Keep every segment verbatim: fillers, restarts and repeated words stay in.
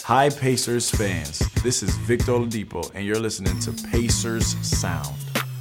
Hi, Pacers fans. This is Victor Oladipo, and you're listening to Pacers Sound.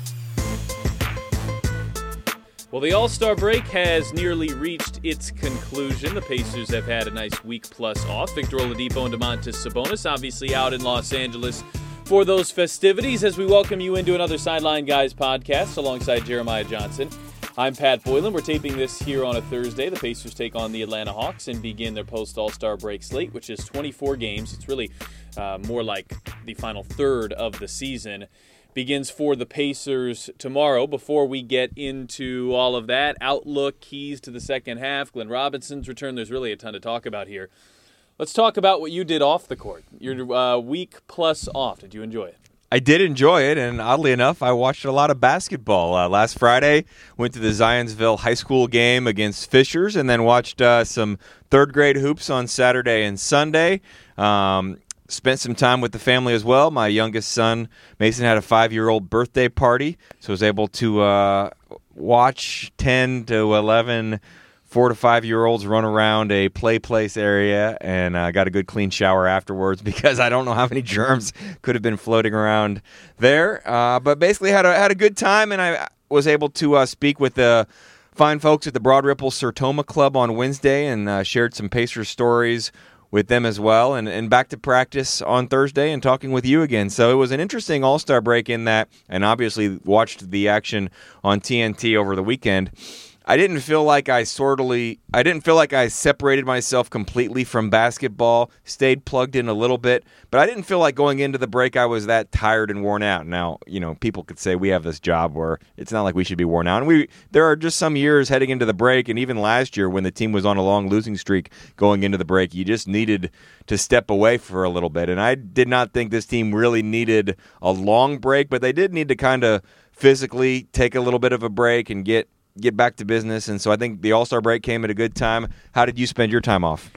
Well, the All-Star break has nearly reached its conclusion. The Pacers have had a nice week plus off. Victor Oladipo and Domantas Sabonis obviously out in Los Angeles for those festivities as we welcome you into another Sideline Guys podcast alongside Jeremiah Johnson. I'm Pat Boylan. We're taping this here on a Thursday. The Pacers take on the Atlanta Hawks and begin their post-All-Star break slate, which is twenty-four games. It's really uh, more like the final third of the season. Begins for the Pacers tomorrow. Before we get into all of that, outlook, keys to the second half, Glenn Robinson's return, there's really a ton to talk about here. Let's talk about what you did off the court. Your uh, week plus off. Did you enjoy it? I did enjoy it, and oddly enough, I watched a lot of basketball. Uh, last Friday, went to the Zionsville High School game against Fishers, and then watched uh, some third-grade hoops on Saturday and Sunday. Um, spent some time with the family as well. My youngest son, Mason, had a five-year-old birthday party, so I was able to uh, watch ten to eleven four to five-year-olds run around a play place area, and I uh, got a good clean shower afterwards because I don't know how many germs could have been floating around there. Uh, but basically had a had a good time, and I was able to uh, speak with the fine folks at the Broad Ripple Sertoma Club on Wednesday and uh, shared some Pacers stories with them as well, and, and back to practice on Thursday and talking with you again. So it was an interesting All-Star break in that, and obviously watched the action on T N T over the weekend. I didn't feel like I sortly, I didn't feel like I separated myself completely from basketball, stayed plugged in a little bit, but I didn't feel like going into the break I was that tired and worn out. Now, you know, people could say we have this job where it's not like we should be worn out. And we there are just some years heading into the break, and even last year when the team was on a long losing streak going into the break, you just needed to step away for a little bit. And I did not think this team really needed a long break, but they did need to kind of physically take a little bit of a break and get get back to business, and so I think the All-Star break came at a good time. How did you spend your time off?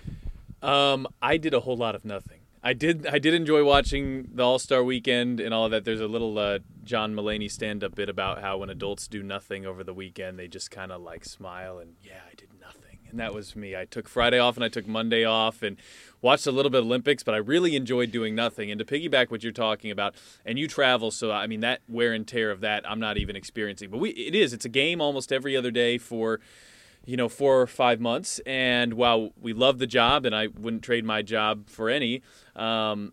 Um, I did a whole lot of nothing. I did I did enjoy watching the All-Star weekend and all of that. There's a little uh, John Mulaney stand-up bit about how when adults do nothing over the weekend, they just kind of like smile and, yeah, I did nothing. And that was me. I took Friday off and I took Monday off and watched a little bit of Olympics, but I really enjoyed doing nothing. And to piggyback what you're talking about, and you travel, so I mean that wear and tear of that I'm not even experiencing. But we it is. It's a game almost every other day for, you know, four or five months. And while we love the job, and I wouldn't trade my job for any, um,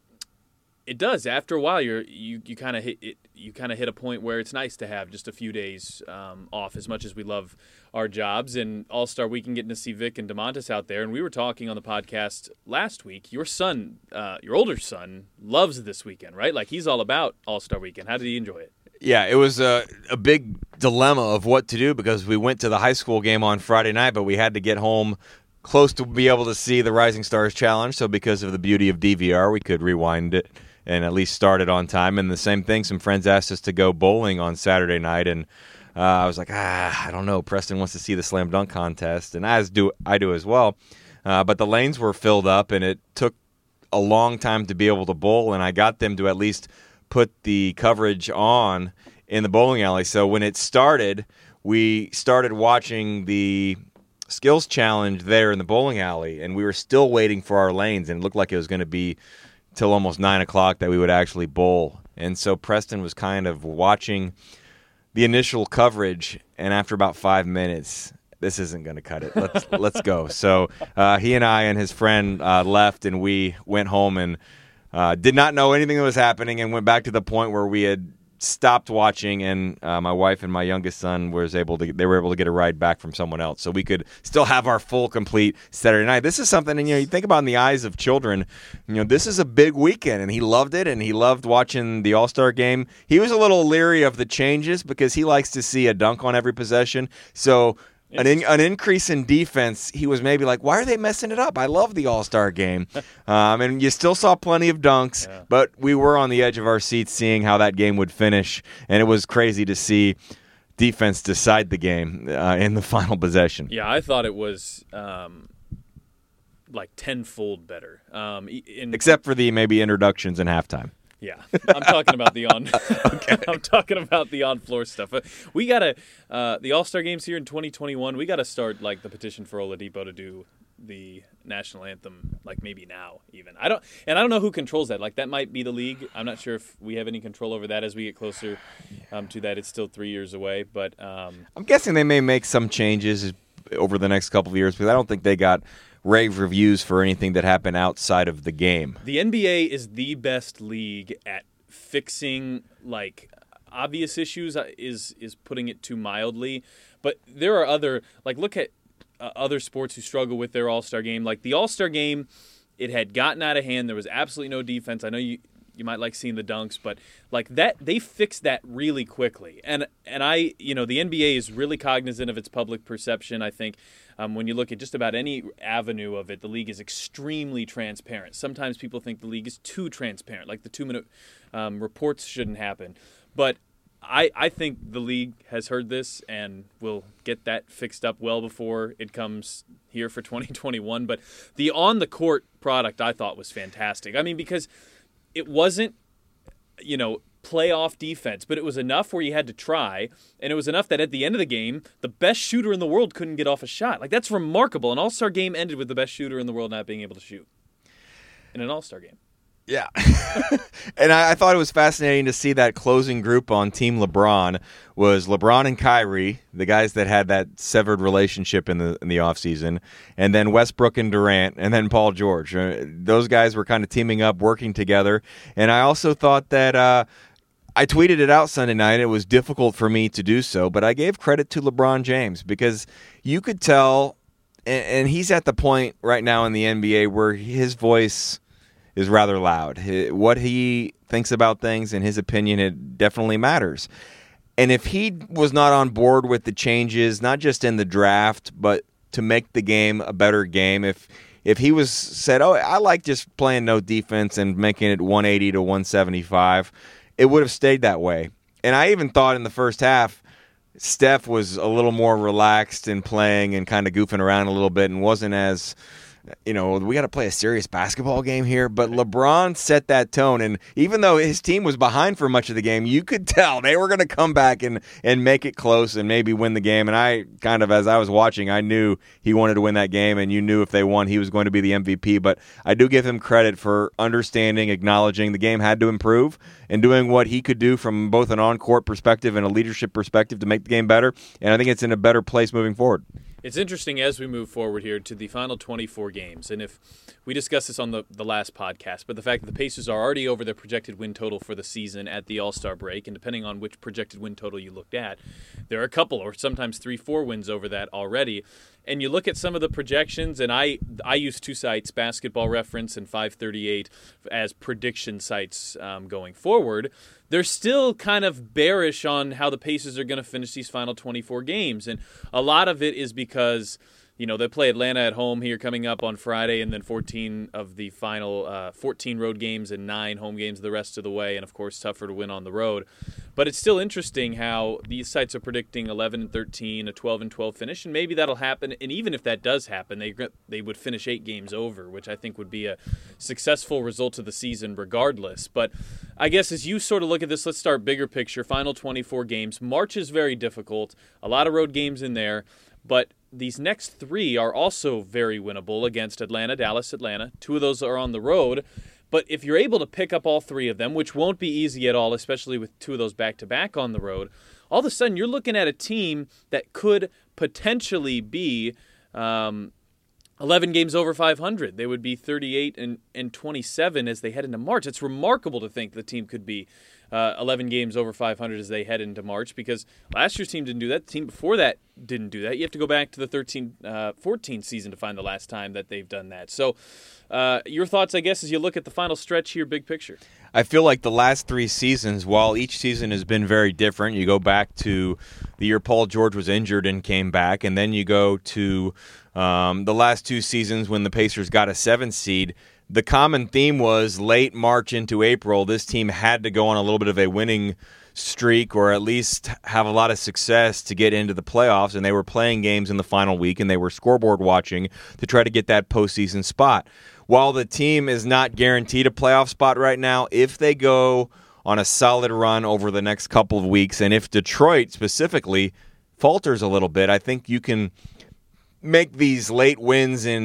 it does. After a while, you're you you kind of hit it. You kind of hit a point where it's nice to have just a few days um, off. As much as we love our jobs, and All-Star Weekend, getting to see Vic and Domantas out there. And we were talking on the podcast last week. Your son, uh, your older son, loves this weekend, right? Like he's all about All-Star Weekend. How did he enjoy it? Yeah, it was a, a big dilemma of what to do because we went to the high school game on Friday night, but we had to get home close to be able to see the Rising Stars Challenge. So because of the beauty of D V R, we could rewind it and at least start it on time. And the same thing, some friends asked us to go bowling on Saturday night, and uh, I was like, ah, I don't know. Preston wants to see the slam dunk contest, and as do I do as well. Uh, but the lanes were filled up, and it took a long time to be able to bowl, and I got them to at least put the coverage on in the bowling alley. So when it started, we started watching the skills challenge there in the bowling alley, and we were still waiting for our lanes, and it looked like it was going to be till almost nine o'clock that we would actually bowl. And so Preston was kind of watching the initial coverage, and after about five minutes, this isn't going to cut it. Let's let's go. So uh, he and I and his friend uh, left, and we went home and uh, did not know anything that was happening, and went back to the point where we had stopped watching, and uh, my wife and my youngest son was able to they were able to get a ride back from someone else, so we could still have our full complete Saturday night. This is something, and you know, you think about in the eyes of children, you know, this is a big weekend, and he loved it, and he loved watching the All-Star game. He was a little leery of the changes because he likes to see a dunk on every possession, so An, in, an increase in defense, he was maybe like, why are they messing it up? I love the All-Star game. um, and you still saw plenty of dunks, yeah. But we were on the edge of our seats seeing how that game would finish, and it was crazy to see defense decide the game uh, in the final possession. Yeah, I thought it was um, like tenfold better. Um, in, Except for the maybe introductions and halftime. Yeah, I'm talking about the on. okay. I'm talking about the on-floor stuff. We gotta uh, the All-Star games here in twenty twenty-one. We gotta start like the petition for Oladipo to do the national anthem, like maybe now even. I don't, and I don't know who controls that. Like that might be the league. I'm not sure if we have any control over that as we get closer um, to that. It's still three years away, but um, I'm guessing they may make some changes over the next couple of years because I don't think they got rave reviews for anything that happened outside of the game. The N B A is the best league at fixing like obvious issues. Is is putting it too mildly, but there are other like look at. Uh, other sports who struggle with their All-Star game. Like the All-Star game, it had gotten out of hand. There was absolutely no defense. I know you you might like seeing the dunks, but like that, they fixed that really quickly. And and I, you know, the N B A is really cognizant of its public perception. I think um, when you look at just about any avenue of it, the league is extremely transparent. Sometimes people think the league is too transparent, like the two-minute um, reports shouldn't happen. But I, I think the league has heard this and will get that fixed up well before it comes here for twenty twenty-one. But the on-the-court product I thought was fantastic. I mean, because it wasn't, you know, playoff defense, but it was enough where you had to try, and it was enough that at the end of the game, the best shooter in the world couldn't get off a shot. Like, that's remarkable. An all-star game ended with the best shooter in the world not being able to shoot in an all-star game. Yeah. And I, I thought it was fascinating to see that closing group on Team LeBron was LeBron and Kyrie, the guys that had that severed relationship in the in the offseason, and then Westbrook and Durant, and then Paul George. Uh, those guys were kind of teaming up, working together. And I also thought that uh, I tweeted it out Sunday night. It was difficult for me to do so, but I gave credit to LeBron James because you could tell, and, and he's at the point right now in the N B A where his voice is rather loud. What he thinks about things and his opinion, it definitely matters. And if he was not on board with the changes, not just in the draft, but to make the game a better game, if if he was said, oh, I like just playing no defense and making it one eighty to one seventy-five, it would have stayed that way. And I even thought in the first half, Steph was a little more relaxed in playing and kind of goofing around a little bit and wasn't as, you know, we got to play a serious basketball game here. But LeBron set that tone. And even though his team was behind for much of the game, you could tell they were going to come back and, and make it close and maybe win the game. And I kind of, as I was watching, I knew he wanted to win that game. And you knew if they won, he was going to be the M V P. But I do give him credit for understanding, acknowledging the game had to improve and doing what he could do from both an on-court perspective and a leadership perspective to make the game better. And I think it's in a better place moving forward. It's interesting as we move forward here to the final twenty-four games, and if we discussed this on the, the last podcast, but the fact that the Pacers are already over their projected win total for the season at the All-Star break, and depending on which projected win total you looked at, there are a couple or sometimes three, four wins over that already. And you look at some of the projections, and I I use two sites, Basketball Reference and five thirty-eight, as prediction sites um, going forward. They're still kind of bearish on how the Pacers are going to finish these final twenty-four games. And a lot of it is because, you know, they play Atlanta at home here coming up on Friday, and then fourteen of the final uh, fourteen road games and nine home games the rest of the way, and of course tougher to win on the road. But it's still interesting how these sites are predicting eleven and thirteen, a twelve and twelve finish, and maybe that'll happen. And even if that does happen, they they would finish eight games over, which I think would be a successful result of the season regardless. But I guess as you sort of look at this, let's start bigger picture. Final twenty-four games. March is very difficult. A lot of road games in there, but these next three are also very winnable against Atlanta, Dallas, Atlanta. Two of those are on the road. But if you're able to pick up all three of them, which won't be easy at all, especially with two of those back-to-back on the road, all of a sudden you're looking at a team that could potentially be um, eleven games over five hundred. They would be thirty-eight and, and twenty-seven as they head into March. It's remarkable to think the team could be uh, eleven games over five hundred as they head into March, because last year's team didn't do that. The team before that didn't do that. You have to go back to the thirteen fourteen season to find the last time that they've done that. So uh, your thoughts, I guess, as you look at the final stretch here, big picture. I feel like the last three seasons, while each season has been very different, you go back to the year Paul George was injured and came back, and then you go to um, the last two seasons when the Pacers got a seven seed. The common theme was late March into April, this team had to go on a little bit of a winning streak or at least have a lot of success to get into the playoffs, and they were playing games in the final week, and they were scoreboard watching to try to get that postseason spot. While the team is not guaranteed a playoff spot right now, if they go on a solid run over the next couple of weeks, and if Detroit specifically falters a little bit, I think you can make these late wins in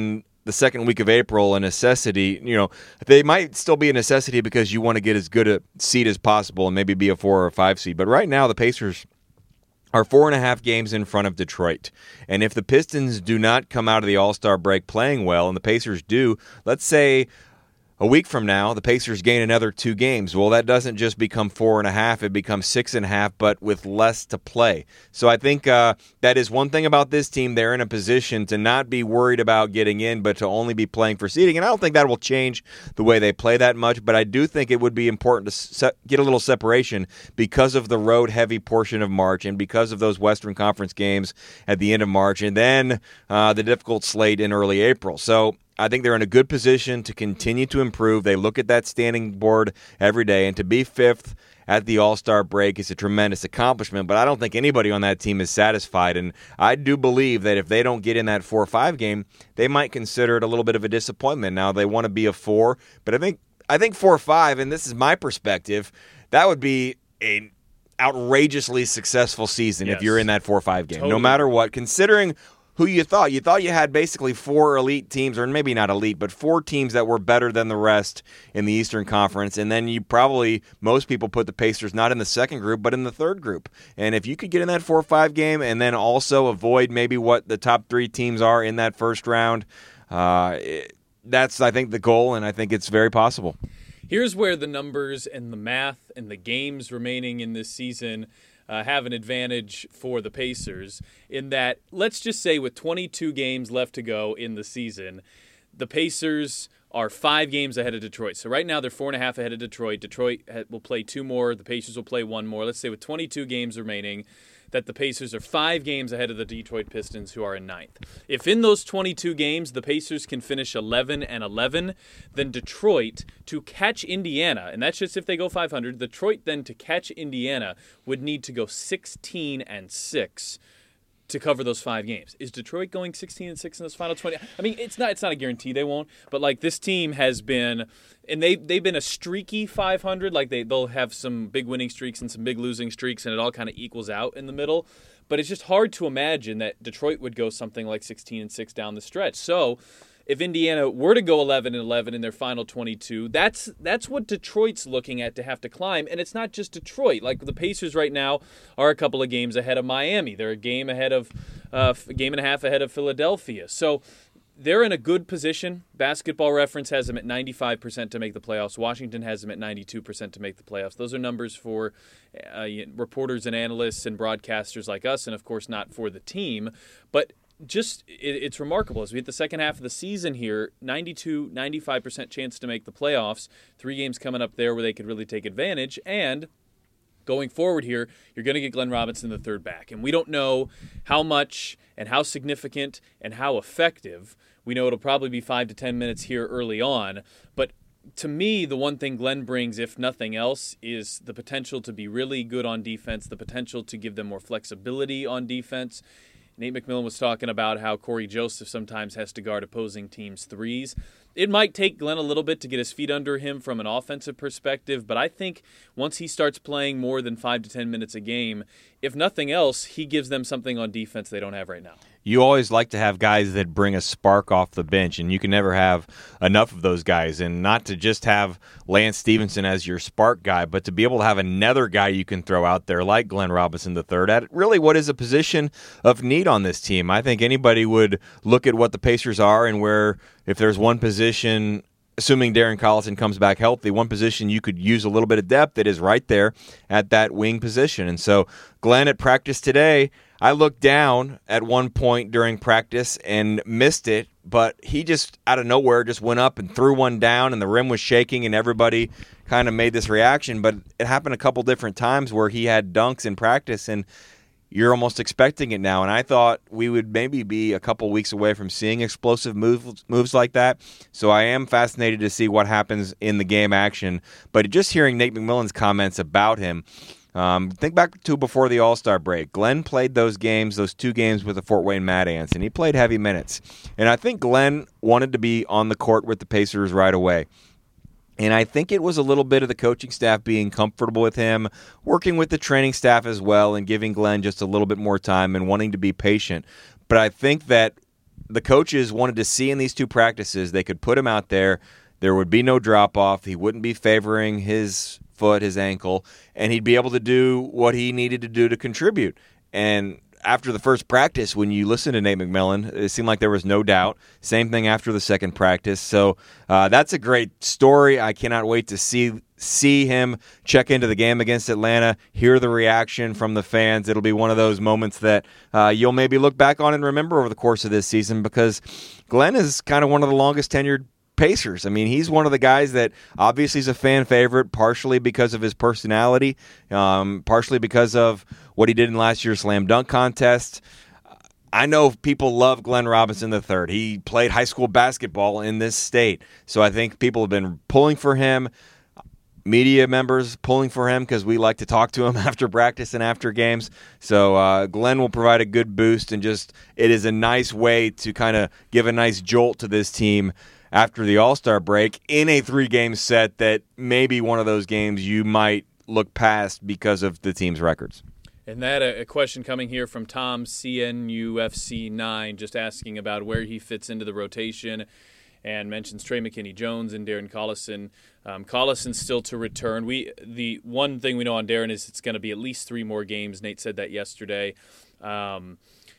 the second week of April a necessity. You know, they might still be a necessity because you want to get as good a seed as possible and maybe be a four or a five seed. But right now, the Pacers are four and a half games in front of Detroit. And if the Pistons do not come out of the All-Star break playing well, and the Pacers do, let's say a week from now, the Pacers gain another two games. Well, that doesn't just become four and a half; it becomes six and a half, but with less to play. So I think uh, that is one thing about this team. They're in a position to not be worried about getting in, but to only be playing for seeding. And I don't think that will change the way they play that much. But I do think it would be important to se- get a little separation because of the road-heavy portion of March and because of those Western Conference games at the end of March, and then uh, the difficult slate in early April. So I think they're in a good position to continue to improve. They look at that standing board every day, and to be fifth at the All-Star break is a tremendous accomplishment, but I don't think anybody on that team is satisfied, and I do believe that if they don't get in that four or five game, they might consider it a little bit of a disappointment. Now, they want to be a four, but I think I think four or five, and this is my perspective, that would be an outrageously successful season yes. if you're in that four or five game, totally. No matter what, considering who you thought. You thought you had basically four elite teams, or maybe not elite, but four teams that were better than the rest in the Eastern Conference. And then you probably, most people put the Pacers not in the second group, but in the third group. And if you could get in that four or five game and then also avoid maybe what the top three teams are in that first round, uh, it, that's, I think, the goal, and I think it's very possible. Here's where the numbers and the math and the games remaining in this season Uh, have an advantage for the Pacers in that, let's just say with twenty-two games left to go in the season, the Pacers are five games ahead of Detroit. So right now they're four and a half ahead of Detroit. Detroit will play two more. The Pacers will play one more. Let's say with twenty-two games remaining, that the Pacers are five games ahead of the Detroit Pistons, who are in ninth. If in those twenty-two games the Pacers can finish eleven and eleven, then Detroit, to catch Indiana, and that's just if they go five hundred, Detroit then to catch Indiana would need to go sixteen and six to cover those five games. Is Detroit going sixteen and six in those final twenty? I mean, it's not it's not a guarantee they won't, but like this team has been, and they they've been a streaky five hundred, like they they'll have some big winning streaks and some big losing streaks, and it all kind of equals out in the middle. But it's just hard to imagine that Detroit would go something like sixteen and six down the stretch. So if Indiana were to go eleven and eleven in their final twenty-two, that's that's what Detroit's looking at to have to climb. And it's not just Detroit. Like the Pacers right now are a couple of games ahead of Miami. They're a game ahead of, uh, a game and a half ahead of Philadelphia. So they're in a good position. Basketball Reference has them at ninety-five percent to make the playoffs. Washington has them at ninety-two percent to make the playoffs. Those are numbers for uh, reporters and analysts and broadcasters like us, and of course not for the team. But just it, it's remarkable as we hit the second half of the season here, ninety-two, ninety-five percent chance to make the playoffs. Three games coming up there where they could really take advantage. And going forward here, you're going to get Glenn Robinson the third back. And we don't know how much and how significant and how effective. We know it'll probably be five to ten minutes here early on. But to me, the one thing Glenn brings, if nothing else, is the potential to be really good on defense, the potential to give them more flexibility on defense. Nate McMillan was talking about how Corey Joseph sometimes has to guard opposing teams' threes. It might take Glenn a little bit to get his feet under him from an offensive perspective, but I think once he starts playing more than five to ten minutes a game, if nothing else, he gives them something on defense they don't have right now. You always like to have guys that bring a spark off the bench, and you can never have enough of those guys. And not to just have Lance Stevenson as your spark guy, but to be able to have another guy you can throw out there like Glenn Robinson the third at really what is a position of need on this team. I think anybody would look at what the Pacers are and where if there's one position, assuming Darren Collison comes back healthy, one position you could use a little bit of depth, it is right there at that wing position. And so Glenn at practice today, I looked down at one point during practice and missed it, but he just out of nowhere just went up and threw one down, and the rim was shaking, and everybody kind of made this reaction. But it happened a couple different times where he had dunks in practice, and you're almost expecting it now. And I thought we would maybe be a couple weeks away from seeing explosive moves, moves like that. So I am fascinated to see what happens in the game action. But just hearing Nate McMillan's comments about him, Um, think back to before the All-Star break. Glenn played those games, those two games with the Fort Wayne Mad Ants, and he played heavy minutes. And I think Glenn wanted to be on the court with the Pacers right away. And I think it was a little bit of the coaching staff being comfortable with him, working with the training staff as well, and giving Glenn just a little bit more time and wanting to be patient. But I think that the coaches wanted to see in these two practices. They could put him out there. There would be no drop-off. He wouldn't be favoring his foot, his ankle, and he'd be able to do what he needed to do to contribute. And after the first practice, when you listen to Nate McMillan, it seemed like there was no doubt. Same thing after the second practice. So uh, that's a great story. I cannot wait to see see him check into the game against Atlanta, hear the reaction from the fans. It'll be one of those moments that uh, you'll maybe look back on and remember over the course of this season, because Glenn is kind of one of the longest tenured Pacers. I mean, he's one of the guys that obviously is a fan favorite, partially because of his personality, um, partially because of what he did in last year's slam dunk contest. I know people love Glenn Robinson the third. He played high school basketball in this state, so I think people have been pulling for him. Media members pulling for him because we like to talk to him after practice and after games. So uh, Glenn will provide a good boost, and just it is a nice way to kind of give a nice jolt to this team after the All-Star break in a three-game set that may be one of those games you might look past because of the team's records. And that a question coming here from Tom C N U F C nine, just asking about where he fits into the rotation, and mentions Trey McKinney-Jones and Darren Collison. Um, Collison's still to return. We the one thing we know on Darren is it's going to be at least three more games. Nate said that yesterday. Um,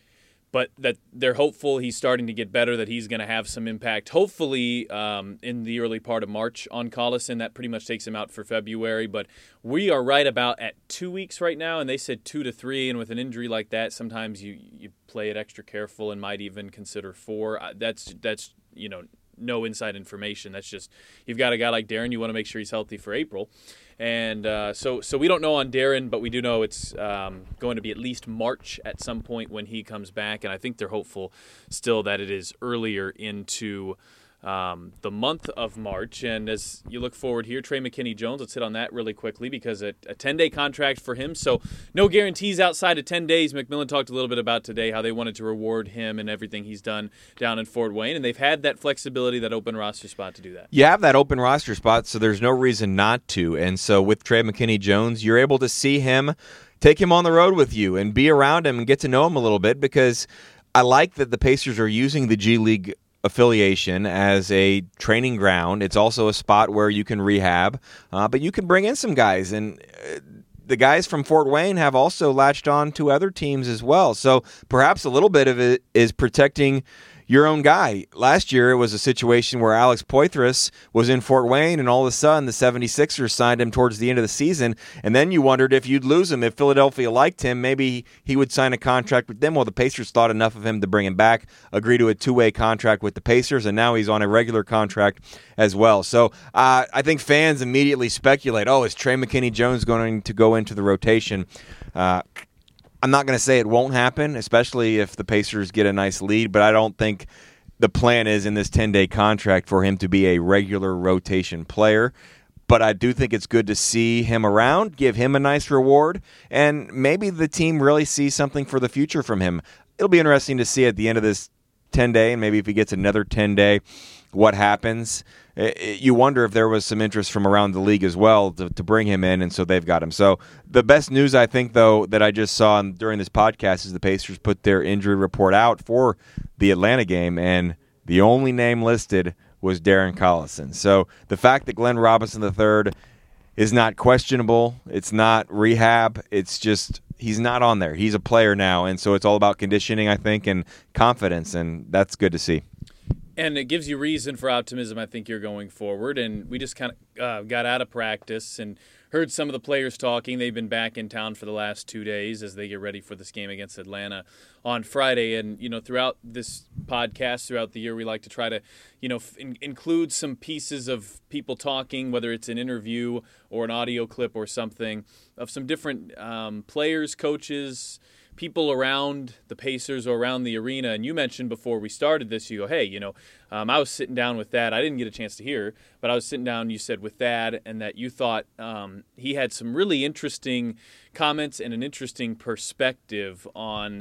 but that they're hopeful he's starting to get better, that he's going to have some impact, hopefully um, in the early part of March on Collison. That pretty much takes him out for February. But we are right about at two weeks right now, and they said two to three. And with an injury like that, sometimes you, you play it extra careful and might even consider four. That's, that's you know, no inside information. That's just, you've got a guy like Darren, you want to make sure he's healthy for April. And uh, so so we don't know on Darren, but we do know it's um, going to be at least March at some point when he comes back. And I think they're hopeful still that it is earlier into um, the month of March. And as you look forward here, Trey McKinney-Jones, let's hit on that really quickly, because a, a ten-day contract for him. So no guarantees outside of ten days. McMillan talked a little bit about today how they wanted to reward him and everything he's done down in Fort Wayne. And they've had that flexibility, that open roster spot to do that. You have that open roster spot, so there's no reason not to. And so with Trey McKinney-Jones, you're able to see him, take him on the road with you and be around him and get to know him a little bit, because I like that the Pacers are using the G League affiliation as a training ground. It's also a spot where you can rehab, uh, but you can bring in some guys. And uh, the guys from Fort Wayne have also latched on to other teams as well. So perhaps a little bit of it is protecting your own guy. Last year, it was a situation where Alex Poitras was in Fort Wayne, and all of a sudden, the seventy-sixers signed him towards the end of the season, and then you wondered if you'd lose him. If Philadelphia liked him, maybe he would sign a contract with them. Well, the Pacers thought enough of him to bring him back, agree to a two-way contract with the Pacers, and now he's on a regular contract as well. So uh, I think fans immediately speculate, oh, is Trey McKinney-Jones going to go into the rotation? Uh I'm not going to say it won't happen, especially if the Pacers get a nice lead, but I don't think the plan is in this ten-day contract for him to be a regular rotation player. But I do think it's good to see him around, give him a nice reward, and maybe the team really sees something for the future from him. It'll be interesting to see at the end of this ten-day, and maybe if he gets another ten-day, what happens. You wonder if there was some interest from around the league as well to, to bring him in, and so they've got him. So the best news, I think, though, that I just saw during this podcast is the Pacers put their injury report out for the Atlanta game, and the only name listed was Darren Collison. So the fact that Glenn Robinson the third is not questionable, it's not rehab, it's just he's not on there. He's a player now, and so it's all about conditioning, I think, and confidence, and that's good to see. And it gives you reason for optimism, I think, you're going forward. And we just kind of uh, got out of practice and heard some of the players talking. They've been back in town for the last two days as they get ready for this game against Atlanta on Friday. And, you know, throughout this podcast, throughout the year, we like to try to, you know, f- in- include some pieces of people talking, whether it's an interview or an audio clip or something, of some different um, players, coaches, people around the Pacers or around the arena. And you mentioned before we started this, you go, hey, you know, um, I was sitting down with Thad. I didn't get a chance to hear, but I was sitting down, you said, with Thad, and that you thought um, he had some really interesting comments and an interesting perspective on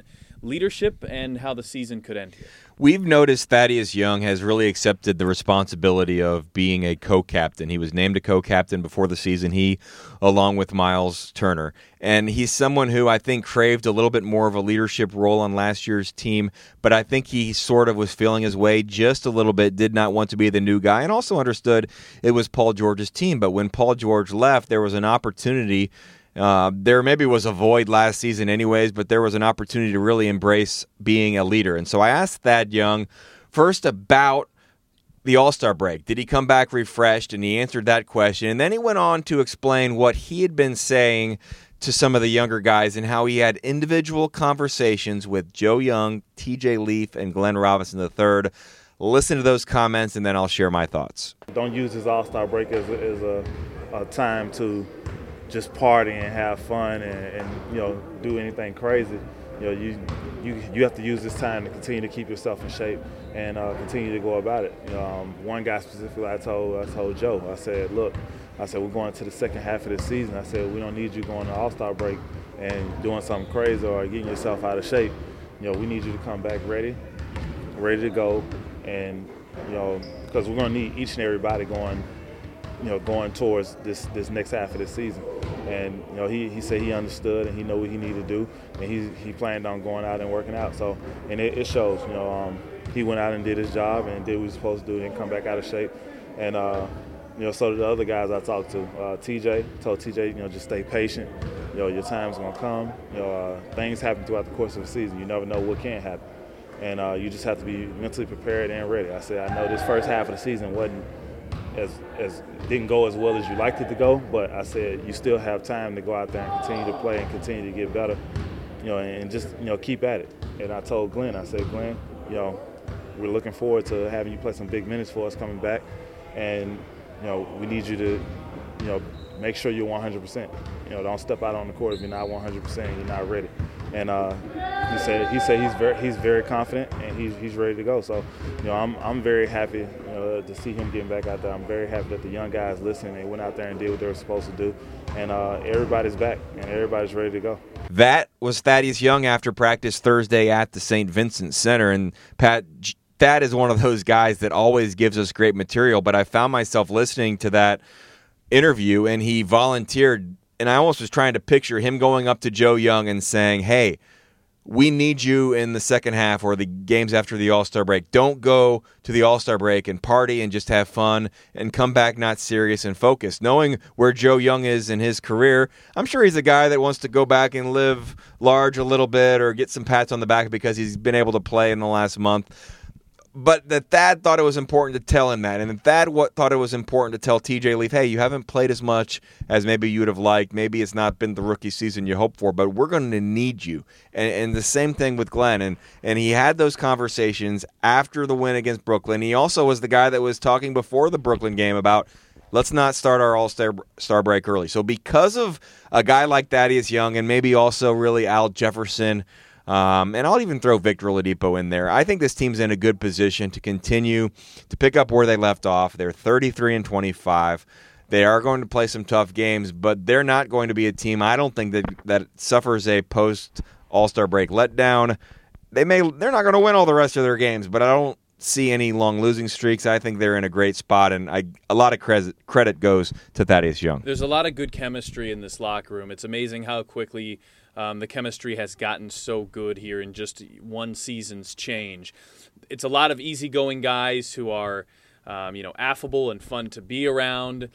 leadership and how the season could end here. We've noticed Thaddeus Young has really accepted the responsibility of being a co-captain. He was named a co-captain before the season, he along with Miles Turner. And he's someone who I think craved a little bit more of a leadership role on last year's team, but I think he sort of was feeling his way just a little bit, did not want to be the new guy, and also understood it was Paul George's team. But when Paul George left, there was an opportunity. Uh, there maybe was a void last season anyways, but there was an opportunity to really embrace being a leader. And so I asked Thad Young first about the All-Star break. Did he come back refreshed? And he answered that question. And then he went on to explain what he had been saying to some of the younger guys and how he had individual conversations with Joe Young, T J Leaf, and Glenn Robinson the third. Listen to those comments, and then I'll share my thoughts. Don't use this All-Star break as a, as a, a time to just party and have fun and, and you know do anything crazy. You know you you you have to use this time to continue to keep yourself in shape and uh, continue to go about it. You know, um, one guy specifically, I told I told Joe, I said, look, I said we're going to the second half of the season. I said we don't need you going to All-Star break and doing something crazy or getting yourself out of shape. You know, we need you to come back ready, ready to go, and you know because we're going to need each and everybody going. You know, going towards this this next half of the season, and you know, he, he said he understood and he knew what he needed to do, and he he planned on going out and working out. So, and it, it shows. You know, um, he went out and did his job and did what he was supposed to do, and come back out of shape. And uh, you know, so did the other guys I talked to. Uh, T J told T J, you know, just stay patient. You know, your time's gonna come. You know, uh, things happen throughout the course of the season. You never know what can happen, and uh, you just have to be mentally prepared and ready. I said, I know this first half of the season wasn't. As, as didn't go as well as you liked it to go, but I said you still have time to go out there and continue to play and continue to get better, you know, and just you know keep at it. And I told Glenn, I said, Glenn, you know, we're looking forward to having you play some big minutes for us coming back, and you know we need you to, you know, make sure you're one hundred percent. You know, don't step out on the court if you're not one hundred percent, you're not ready. And uh, he said he said he's very he's very confident and he's he's ready to go. So, you know, I'm I'm very happy, you know, to see him getting back out there. I'm very happy that the young guys listened and went out there and did what they were supposed to do. And uh, everybody's back and everybody's ready to go. That was Thaddeus Young after practice Thursday at the Saint Vincent Center. And Pat, Thad is one of those guys that always gives us great material. But I found myself listening to that interview, and he volunteered. And I almost was trying to picture him going up to Joe Young and saying, hey, we need you in the second half or the games after the All-Star break. Don't go to the All-Star break and party and just have fun and come back not serious and focused. Knowing where Joe Young is in his career, I'm sure he's a guy that wants to go back and live large a little bit or get some pats on the back because he's been able to play in the last month. But that Thad thought it was important to tell him that. And that Thad what, thought it was important to tell T J Leaf, hey, you haven't played as much as maybe you would have liked. Maybe it's not been the rookie season you hoped for, but we're going to need you. And, and the same thing with Glenn. And, and he had those conversations after the win against Brooklyn. He also was the guy that was talking before the Brooklyn game about let's not start our All-Star star break early. So because of a guy like Thaddeus Young and maybe also really Al Jefferson, Um, and I'll even throw Victor Oladipo in there, I think this team's in a good position to continue to pick up where they left off. They're thirty-three and twenty-five. They are going to play some tough games, but they're not going to be a team, I don't think, that that suffers a post-All-Star break letdown. They may, they're not going to win all the rest of their games, but I don't see any long losing streaks. I think they're in a great spot, and I, a lot of credit, credit goes to Thaddeus Young. There's a lot of good chemistry in this locker room. It's amazing how quickly Um, the chemistry has gotten so good here in just one season's change. It's a lot of easygoing guys who are, um, you know, affable and fun to be around,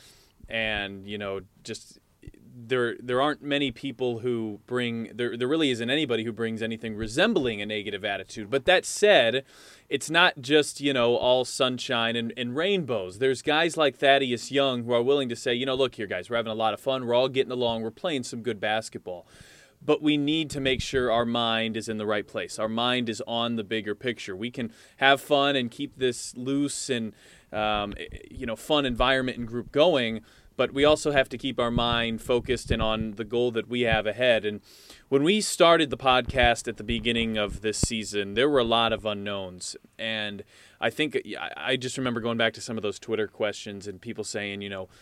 and you know, just there there aren't many people who bring there. There really isn't anybody who brings anything resembling a negative attitude. But that said, it's not just, you know, all sunshine and, and rainbows. There's guys like Thaddeus Young who are willing to say, you know, look here, guys, we're having a lot of fun. We're all getting along. We're playing some good basketball. But we need to make sure our mind is in the right place. Our mind is on the bigger picture. We can have fun and keep this loose and um, you know fun environment and group going, but we also have to keep our mind focused and on the goal that we have ahead. And when we started the podcast at the beginning of this season, there were a lot of unknowns. And I think I just remember going back to some of those Twitter questions and people saying, you know,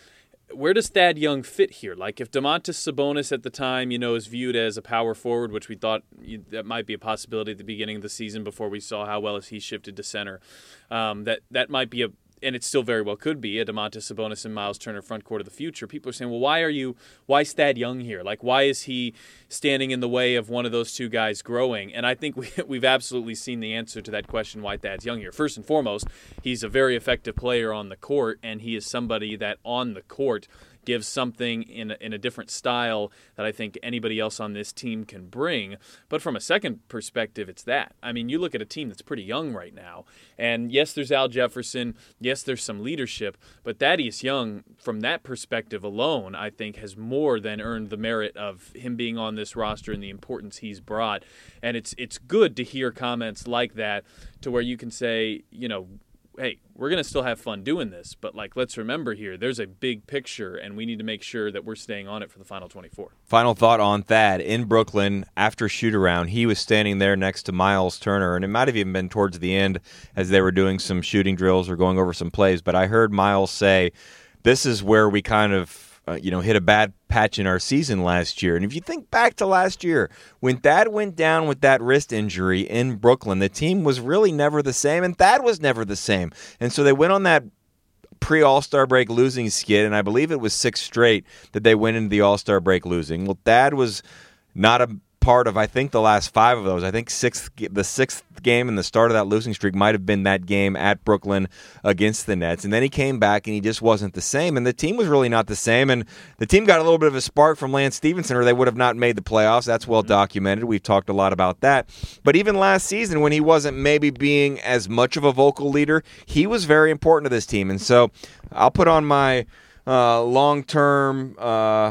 where does Thad Young fit here? Like, if Domantas Sabonis at the time, you know, is viewed as a power forward, which we thought you, that might be a possibility at the beginning of the season before we saw how well as he shifted to center, um, that that might be a, and it still very well could be a Domantas Sabonis and Miles Turner front court of the future. People are saying, well, why are you, why is Thad Young here? Like, why is he standing in the way of one of those two guys growing? And I think we, we've absolutely seen the answer to that question, why Thad's Young here. First and foremost, he's a very effective player on the court, and he is somebody that on the court gives something in a, in a different style that I think anybody else on this team can bring. But from a second perspective, it's that. I mean, you look at a team that's pretty young right now, and yes, there's Al Jefferson, yes, there's some leadership, but Thaddeus Young, from that perspective alone, I think has more than earned the merit of him being on this roster and the importance he's brought. And it's it's good to hear comments like that to where you can say, you know, hey, we're going to still have fun doing this, but like, let's remember here, there's a big picture, and we need to make sure that we're staying on it for the final twenty-four. Final thought on Thad. In Brooklyn, after shoot-around, he was standing there next to Miles Turner, and it might have even been towards the end as they were doing some shooting drills or going over some plays, but I heard Miles say, this is where we kind of Uh, you know, hit a bad patch in our season last year. And if you think back to last year, when Thad went down with that wrist injury in Brooklyn, the team was really never the same, and Thad was never the same. And so they went on that pre-All-Star break losing skid, and I believe it was six straight that they went into the All-Star break losing. Well, Thad was not a part of, I think, the last five of those. I think sixth, the sixth game and the start of that losing streak might have been that game at Brooklyn against the Nets. And then he came back and he just wasn't the same. And the team was really not the same. And the team got a little bit of a spark from Lance Stevenson, or they would have not made the playoffs. That's well documented. We've talked a lot about that. But even last season, when he wasn't maybe being as much of a vocal leader, he was very important to this team. And so I'll put on my uh, long-term uh,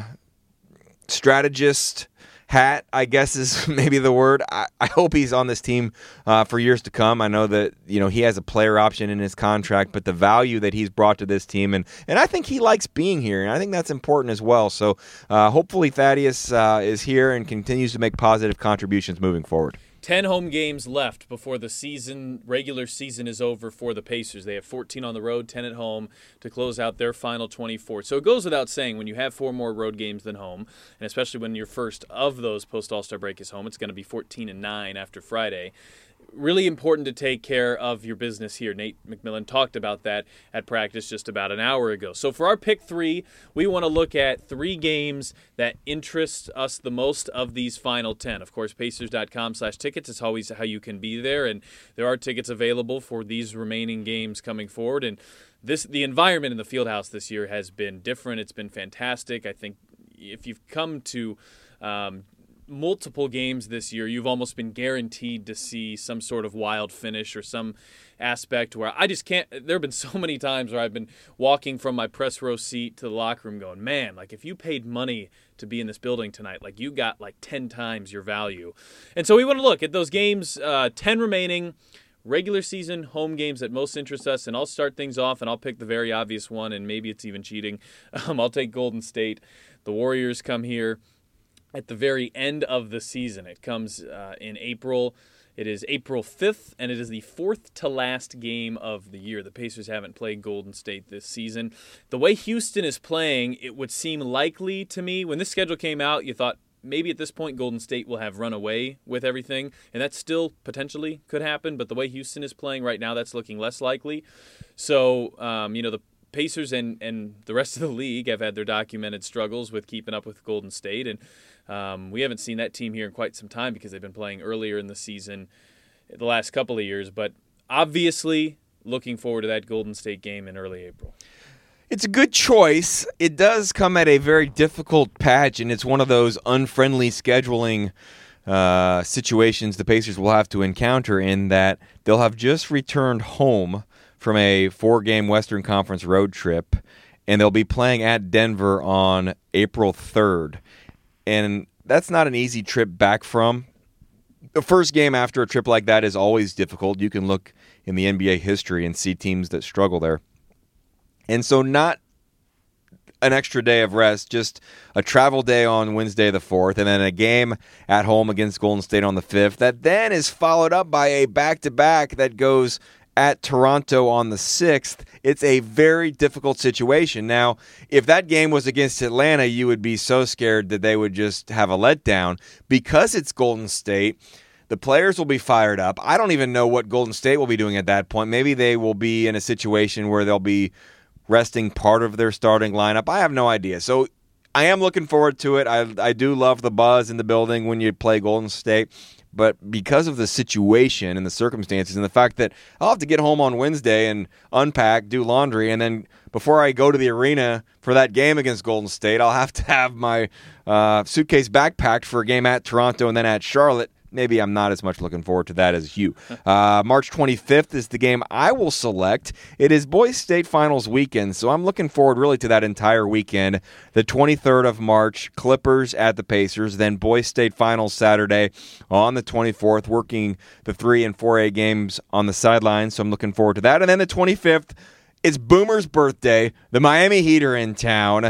strategist hat, I guess is maybe the word. I, I hope he's on this team uh, for years to come. I know that, you know, he has a player option in his contract, but the value that he's brought to this team, and, and I think he likes being here, and I think that's important as well. So uh, hopefully Thaddeus uh, is here and continues to make positive contributions moving forward. ten home games left before the season, regular season is over for the Pacers. They have fourteen on the road, ten at home to close out their final twenty-four. So it goes without saying, when you have four more road games than home, and especially when your first of those post-All-Star break is home, it's going to be fourteen and nine after Friday. Really important to take care of your business here. Nate McMillan talked about that at practice just about an hour ago. So for our pick three, we want to look at three games that interest us the most of these final ten. Of course, Pacers.com slash tickets is always how you can be there, and there are tickets available for these remaining games coming forward. And this, the environment in the Fieldhouse this year has been different. It's been fantastic. I think if you've come to um, multiple games this year, you've almost been guaranteed to see some sort of wild finish or some aspect where I just can't. There have been so many times where I've been walking from my press row seat to the locker room going, man, like if you paid money to be in this building tonight, like you got like ten times your value. And so we want to look at those games, uh, ten remaining regular season home games that most interest us. And I'll start things off and I'll pick the very obvious one, and maybe it's even cheating. Um, I'll take Golden State. The Warriors come here at the very end of the season. It comes uh, in April. It is April fifth, and it is the fourth to last game of the year. The Pacers haven't played Golden State this season. The way Houston is playing, it would seem likely to me. When this schedule came out, you thought maybe at this point Golden State will have run away with everything, and that still potentially could happen. But the way Houston is playing right now, that's looking less likely. So, um, you know, the Pacers and, and the rest of the league have had their documented struggles with keeping up with Golden State, and Um, we haven't seen that team here in quite some time because they've been playing earlier in the season the last couple of years. But obviously looking forward to that Golden State game in early April. It's a good choice. It does come at a very difficult patch, and it's one of those unfriendly scheduling uh, situations the Pacers will have to encounter, in that they'll have just returned home from a four-game Western Conference road trip, and they'll be playing at Denver on April third. And that's not an easy trip back from. The first game after a trip like that is always difficult. You can look in the N B A history and see teams that struggle there. And so not an extra day of rest, just a travel day on Wednesday the fourth, and then a game at home against Golden State on the fifth. That then is followed up by a back-to-back that goes at Toronto on the sixth. It's a very difficult situation. Now, if that game was against Atlanta, you would be so scared that they would just have a letdown. Because it's Golden State, the players will be fired up. I don't even know what Golden State will be doing at that point. Maybe they will be in a situation where they'll be resting part of their starting lineup. I have no idea. So I am looking forward to it. I I do love the buzz in the building when you play Golden State. But because of the situation and the circumstances and the fact that I'll have to get home on Wednesday and unpack, do laundry, and then before I go to the arena for that game against Golden State, I'll have to have my uh, suitcase backpacked for a game at Toronto and then at Charlotte. Maybe I'm not as much looking forward to that as you. Uh, March twenty-fifth is the game I will select. It is Boys State Finals weekend, so I'm looking forward really to that entire weekend. The twenty-third of March, Clippers at the Pacers, then Boys State Finals Saturday on the twenty-fourth, working the three and four A games on the sidelines, so I'm looking forward to that. And then the twenty-fifth, it's Boomer's birthday. The Miami Heat are in town.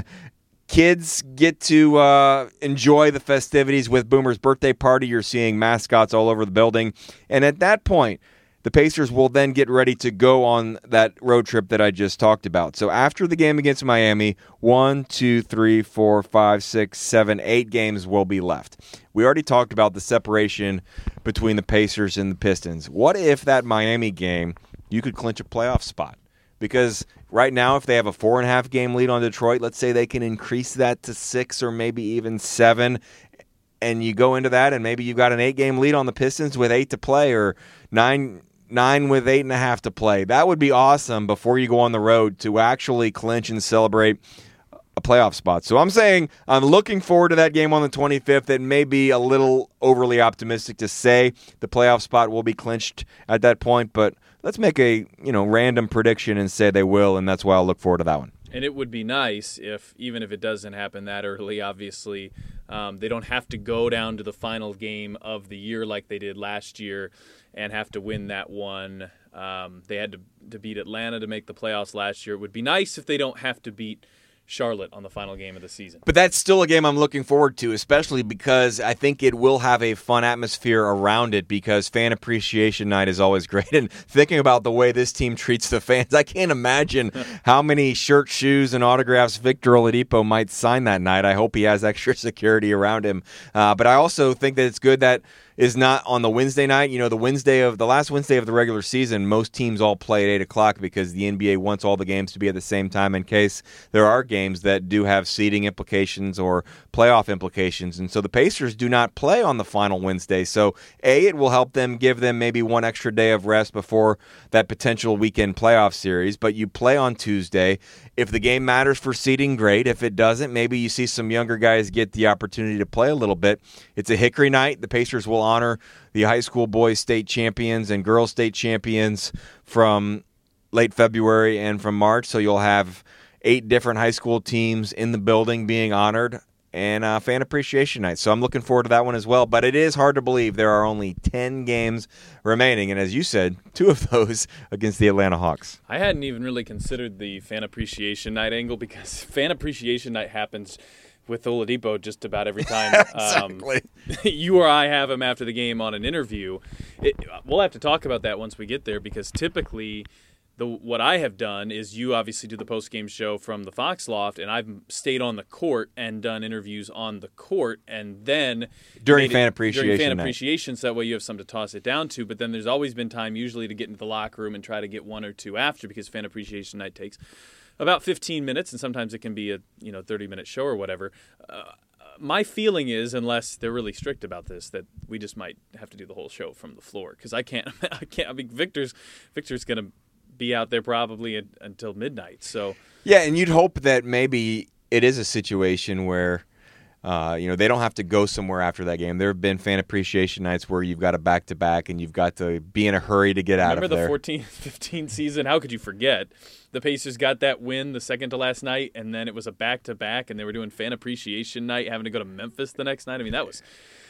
Kids get to uh, enjoy the festivities with Boomer's birthday party. You're seeing mascots all over the building. And at that point, the Pacers will then get ready to go on that road trip that I just talked about. So after the game against Miami, one, two, three, four, five, six, seven, eight games will be left. We already talked about the separation between the Pacers and the Pistons. What if that Miami game, you could clinch a playoff spot? Because right now, if they have a four and a half game lead on Detroit, let's say they can increase that to six or maybe even seven, and you go into that, and maybe you've got an eight game lead on the Pistons with eight to play, or nine nine with eight and a half to play. That would be awesome before you go on the road to actually clinch and celebrate a playoff spot. So I'm saying I'm looking forward to that game on the twenty-fifth. It may be a little overly optimistic to say the playoff spot will be clinched at that point, but let's make a you know random prediction and say they will, and that's why I'll look forward to that one. And it would be nice if, even if it doesn't happen that early, obviously, um, they don't have to go down to the final game of the year like they did last year and have to win that one. Um, they had to, to beat Atlanta to make the playoffs last year. It would be nice if they don't have to beat Charlotte on the final game of the season. But that's still a game I'm looking forward to, especially because I think it will have a fun atmosphere around it, because fan appreciation night is always great. And thinking about the way this team treats the fans, I can't imagine how many shirts, shoes, and autographs Victor Oladipo might sign that night. I hope he has extra security around him. Uh, but I also think that it's good that is not on the Wednesday night. You know, the Wednesday of the last Wednesday of the regular season, most teams all play at eight o'clock because the N B A wants all the games to be at the same time in case there are games that do have seeding implications or playoff implications. And so the Pacers do not play on the final Wednesday. So, A, it will help them, give them maybe one extra day of rest before that potential weekend playoff series. But you play on Tuesday. If the game matters for seeding, great. If it doesn't, maybe you see some younger guys get the opportunity to play a little bit. It's a Hickory night. The Pacers will honor the high school boys state champions and girls state champions from late February and from March. So you'll have eight different high school teams in the building being honored, and uh, fan appreciation night. So I'm looking forward to that one as well. But it is hard to believe there are only ten games remaining, and as you said, two of those against the Atlanta Hawks. I hadn't even really considered the fan appreciation night angle, because fan appreciation night happens with Oladipo just about every time exactly. um, you or I have him after the game on an interview. It, we'll have to talk about that once we get there, because typically the what I have done is, you obviously do the post-game show from the Fox Loft, and I've stayed on the court and done interviews on the court, and then during fan appreciation during fan night. appreciation, so that way you have something to toss it down to. But then there's always been time usually to get into the locker room and try to get one or two after, because fan appreciation night takes about fifteen minutes, and sometimes it can be a you know thirty minute show or whatever. Uh, my feeling is, unless they're really strict about this, that we just might have to do the whole show from the floor, because I can't. I can't. I mean, Victor's Victor's going to be out there probably at, until midnight. So yeah, and you'd hope that maybe it is a situation where uh, you know they don't have to go somewhere after that game. There have been fan appreciation nights where you've got a back to back and you've got to be in a hurry to get out Remember of there. Remember the fourteen fifteen season? How could you forget? The Pacers got that win the second to last night, and then it was a back to back, and they were doing fan appreciation night, having to go to Memphis the next night. I mean, that was,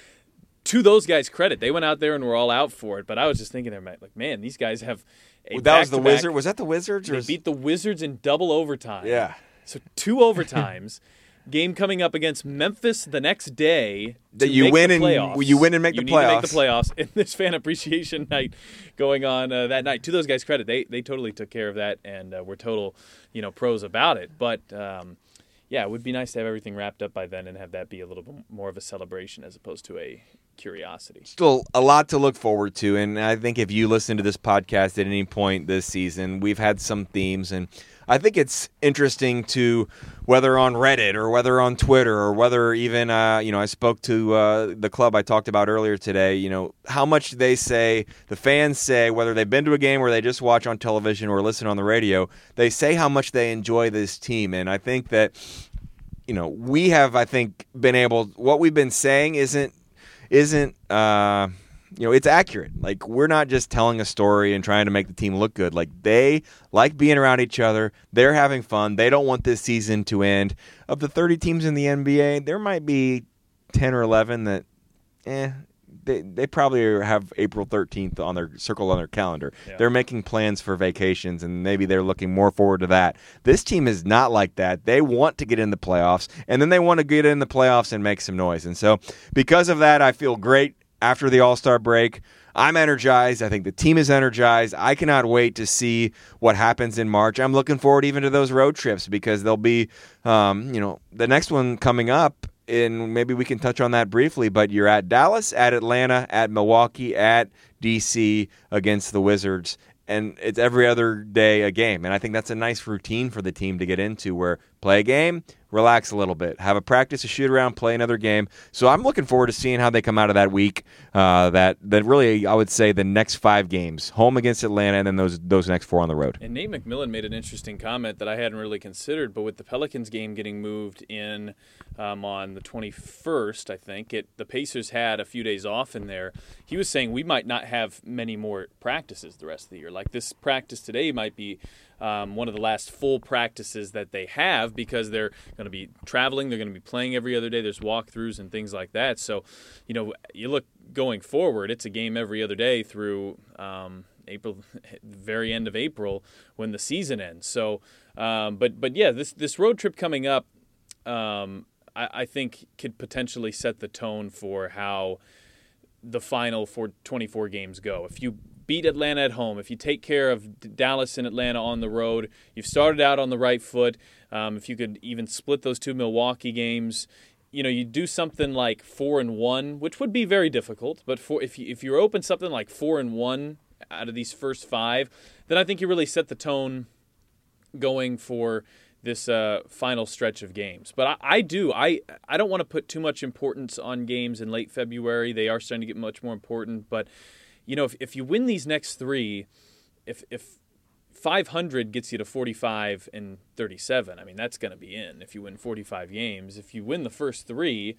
to those guys' credit, they went out there and were all out for it. But I was just thinking, there, like, man, these guys have a that was the back-to-back. Wizard. Was that the Wizards? Or They was... beat the Wizards in double overtime. Yeah. So two overtimes. game coming up against Memphis the next day. That you win and playoffs. you win and make you the need playoffs. To make the playoffs. And this fan appreciation night going on uh, that night. To those guys' credit, they they totally took care of that and uh, were total, you know, pros about it. But um, yeah, it would be nice to have everything wrapped up by then and have that be a little bit more of a celebration as opposed to a curiosity. Still a lot to look forward to, and I think if you listen to this podcast at any point this season, we've had some themes, and I think it's interesting to, whether on Reddit or whether on Twitter or whether even, uh, you know, I spoke to uh, the club I talked about earlier today, you know, how much they say, the fans say, whether they've been to a game or they just watch on television or listen on the radio, they say how much they enjoy this team. And I think that, you know, we have, I think, been able, what we've been saying isn't, isn't, uh, you know, it's accurate. Like, we're not just telling a story and trying to make the team look good. Like, they like being around each other. They're having fun. They don't want this season to end. Of the thirty teams in the N B A, there might be ten or eleven that, eh, they they probably have April thirteenth on their circle on their calendar. Yeah. They're making plans for vacations, and maybe they're looking more forward to that. This team is not like that. They want to get in the playoffs, and then they want to get in the playoffs and make some noise. And so because of that, I feel great after the All-Star break. I'm energized. I think the team is energized. I cannot wait to see what happens in March. I'm looking forward even to those road trips because there'll be, um, you know, the next one coming up, and maybe we can touch on that briefly, but you're at Dallas, at Atlanta, at Milwaukee, at D C against the Wizards, and it's every other day a game. And I think that's a nice routine for the team to get into where play a game, relax a little bit, have a practice, a shoot around, play another game. So I'm looking forward to seeing how they come out of that week. Uh, that that really, I would say, the next five games, home against Atlanta, and then those those next four on the road. And Nate McMillan made an interesting comment that I hadn't really considered, but with the Pelicans game getting moved in um, on the twenty-first, I think it the Pacers had a few days off in there. He was saying we might not have many more practices the rest of the year. Like this practice today might be Um, one of the last full practices that they have because they're going to be traveling. They're going to be playing every other day. There's walkthroughs and things like that. So, you know, you look going forward, it's a game every other day through um, April, very end of April when the season ends. So, um, but but yeah, this this road trip coming up, um, I, I think could potentially set the tone for how the final for twenty-four games go. If you beat Atlanta at home, if you take care of Dallas and Atlanta on the road, you've started out on the right foot. Um, if you could even split those two Milwaukee games, you know, you do something like four and one, which would be very difficult. But for if you if you're open something like four and one out of these first five, then I think you really set the tone going for this uh, final stretch of games. But I, I do. I, I don't want to put too much importance on games in late February. They are starting to get much more important. But, you know, if, if you win these next three, if if five hundred gets you to forty-five and thirty-seven, I mean, that's going to be in if you win forty-five games. If you win the first three,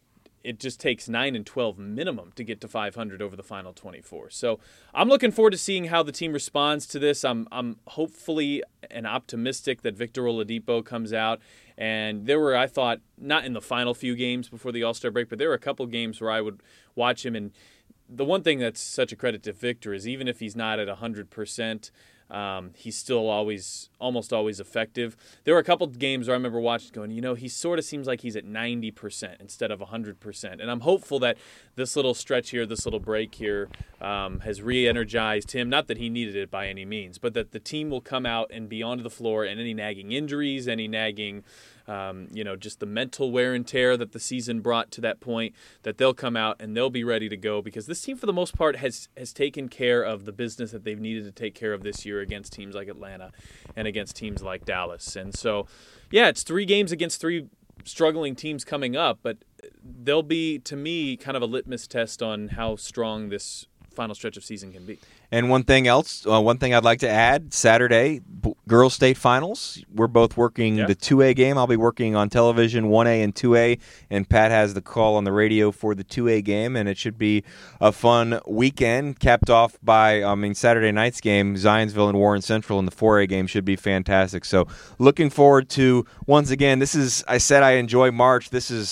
it just takes nine and twelve minimum to get to five hundred over the final twenty-four. So I'm looking forward to seeing how the team responds to this. I'm I'm hopefully and optimistic that Victor Oladipo comes out. And there were, I thought, not in the final few games before the All-Star break, but there were a couple games where I would watch him. And the one thing that's such a credit to Victor is even if he's not at one hundred percent, Um, he's still always, almost always effective. There were a couple of games where I remember watching going, you know, he sort of seems like he's at ninety percent instead of one hundred percent. And I'm hopeful that this little stretch here, this little break here um, has re-energized him. Not that he needed it by any means, but that the team will come out and be onto the floor, and any nagging injuries, any nagging Um, you know, just the mental wear and tear that the season brought to that point, that they'll come out and they'll be ready to go, because this team, for the most part, has has taken care of the business that they've needed to take care of this year against teams like Atlanta and against teams like Dallas. And so, yeah, it's three games against three struggling teams coming up, but they'll be, to me, kind of a litmus test on how strong this final stretch of season can be. And one thing else, uh, one thing I'd like to add, Saturday, B- Girls State Finals. We're both working yeah. the two A game. I'll be working on television, one A and two A, and Pat has the call on the radio for the two A game, and it should be a fun weekend, capped off by, I mean, Saturday night's game, Zionsville and Warren Central, and the four A game should be fantastic. So looking forward to, once again, this is, I said I enjoy March. This is,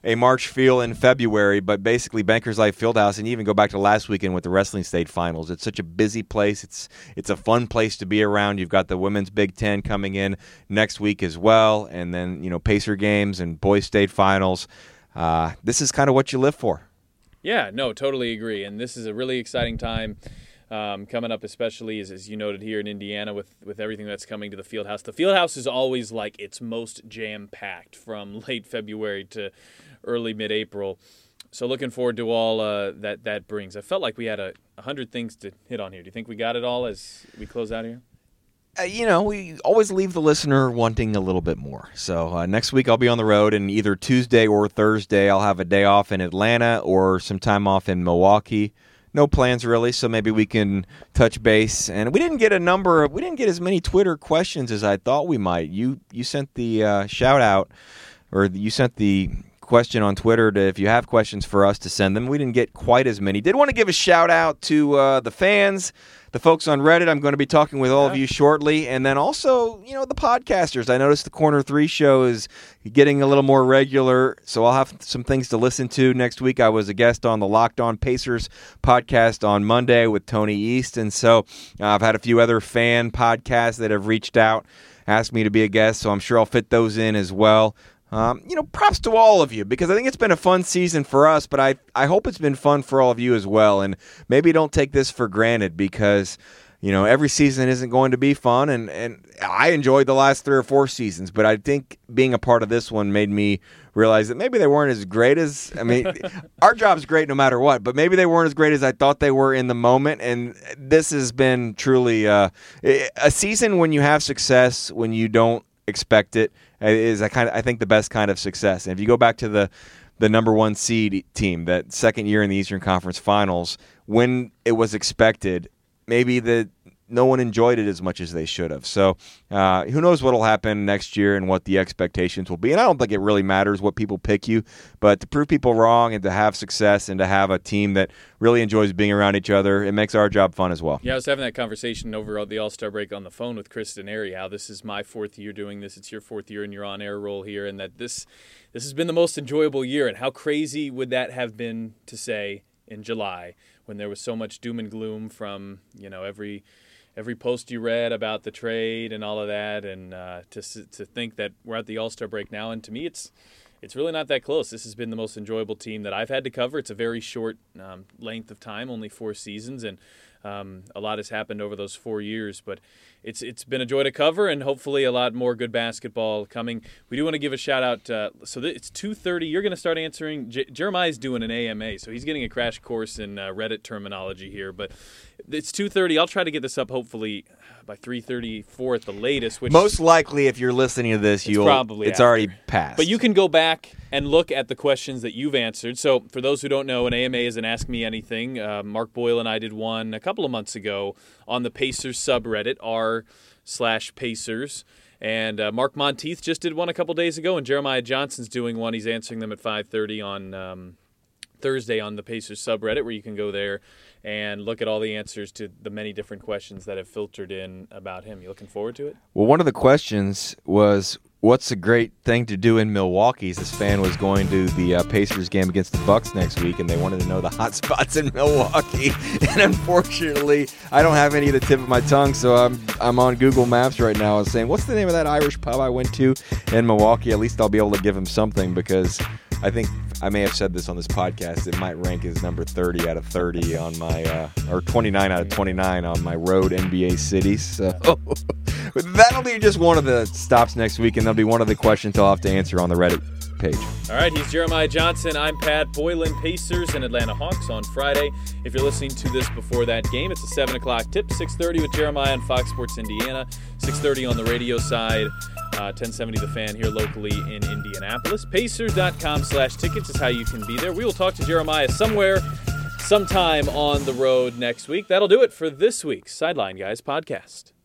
a March feel in February, but basically Bankers Life Fieldhouse, and you even go back to last weekend with the Wrestling State Finals. It's such a busy place. It's it's a fun place to be around. You've got the Women's Big Ten coming in next week as well, and then, you know, Pacer games and Boys State Finals. Uh, this is kind of what you live for. Yeah, no, totally agree. And this is a really exciting time um, coming up, especially as, as you noted here in Indiana with, with everything that's coming to the Fieldhouse. The Fieldhouse is always like its most jam-packed from late February to early mid-April. So looking forward to all uh, that that brings. I felt like we had a, a hundred things to hit on here. Do you think we got it all as we close out here? Uh, you know, we always leave the listener wanting a little bit more. So uh, next week I'll be on the road, and either Tuesday or Thursday I'll have a day off in Atlanta or some time off in Milwaukee. No plans really, so maybe we can touch base. And we didn't get a number of, we didn't get as many Twitter questions as I thought we might. You you sent the uh, shout out, or you sent the question on Twitter to if you have questions for us to send them. We didn't get quite as many. Did want to give a shout out to uh, the fans, the folks on Reddit. I'm going to be talking with all yeah. of you shortly. And then also, you know, the podcasters. I noticed the Corner three show is getting a little more regular, so I'll have some things to listen to next week. I was a guest on the Locked On Pacers podcast on Monday with Tony East. And so uh, I've had a few other fan podcasts that have reached out, asked me to be a guest, so I'm sure I'll fit those in as well. Um, you know, props to all of you, because I think it's been a fun season for us, but I, I hope it's been fun for all of you as well. And maybe don't take this for granted, because, you know, every season isn't going to be fun. And, and I enjoyed the last three or four seasons, but I think being a part of this one made me realize that maybe they weren't as great as, I mean, our job's great no matter what, but maybe they weren't as great as I thought they were in the moment. And this has been truly uh, a season when you have success, when you don't expect it, is a kind of, I think, the best kind of success. And if you go back to the the number one seed team, that second year in the Eastern Conference Finals, when it was expected, maybe the no one enjoyed it as much as they should have. So uh, who knows what will happen next year and what the expectations will be. And I don't think it really matters what people pick you, but to prove people wrong and to have success and to have a team that really enjoys being around each other, it makes our job fun as well. Yeah, I was having that conversation over the All-Star break on the phone with Chris Denary, how this is my fourth year doing this. It's your fourth year in your on-air role here, and that this this has been the most enjoyable year. And how crazy would that have been to say in July when there was so much doom and gloom from, you know, every – every post you read about the trade and all of that, and uh, to to think that we're at the All-Star break now, and to me it's it's really not that close. This has been the most enjoyable team that I've had to cover. It's a very short um, length of time, only four seasons, and um, a lot has happened over those four years, but it's it's been a joy to cover, and hopefully a lot more good basketball coming. We do want to give a shout-out. Uh, so th- it's two thirty. You're going to start answering. J- Jeremiah's doing an A M A, so he's getting a crash course in uh, Reddit terminology here, but it's two thirty. I'll try to get this up hopefully by three thirty-four at the latest. Which most likely, if you're listening to this, it's you'll probably it's after. already passed. But you can go back and look at the questions that you've answered. So for those who don't know, an A M A is an Ask Me Anything. Uh, Mark Boyle and I did one a couple of months ago on the Pacers subreddit, r slash Pacers. And uh, Mark Monteith just did one a couple days ago, and Jeremiah Johnson's doing one. He's answering them at five thirty on um, Thursday on the Pacers subreddit, where you can go there and look at all the answers to the many different questions that have filtered in about him. You looking forward to it? Well, one of the questions was, what's a great thing to do in Milwaukee? This fan was going to the uh, Pacers game against the Bucks next week, and they wanted to know the hot spots in Milwaukee. And unfortunately, I don't have any of the tip of my tongue, so I'm I'm on Google Maps right now. I was saying, what's the name of that Irish pub I went to in Milwaukee? At least I'll be able to give him something, because I think I may have said this on this podcast. It might rank as number thirty out of thirty on my, uh, or twenty-nine out of twenty-nine on my road N B A cities. So that'll be just one of the stops next week, and that'll be one of the questions I'll have to answer on the Reddit page. All right, he's Jeremiah Johnson. I'm Pat Boylan. Pacers and Atlanta Hawks on Friday. If you're listening to this before that game, it's a seven o'clock tip, six thirty with Jeremiah on Fox Sports Indiana, six thirty on the radio side, uh, ten seventy The Fan here locally in Indianapolis. Pacers.com slash tickets is how you can be there. We will talk to Jeremiah somewhere, sometime on the road next week. That'll do it for this week's Sideline Guys podcast.